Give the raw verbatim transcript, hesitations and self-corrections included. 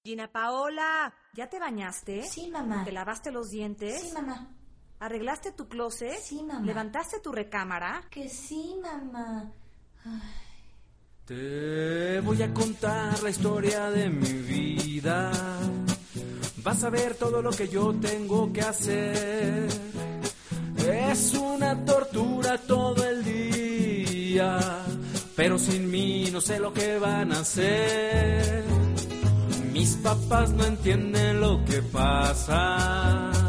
Gina Paola, ¿ya te bañaste? Sí, mamá. ¿Te lavaste los dientes? Sí, mamá. ¿Arreglaste tu closet? Sí, mamá. ¿Levantaste tu recámara? Que sí, mamá. Ay. Te voy a contar la historia de mi vida. Vas a ver todo lo que yo tengo que hacer. Es una tortura todo el día, pero sin mí no sé lo que van a hacer. Mis papás no entienden lo que pasa.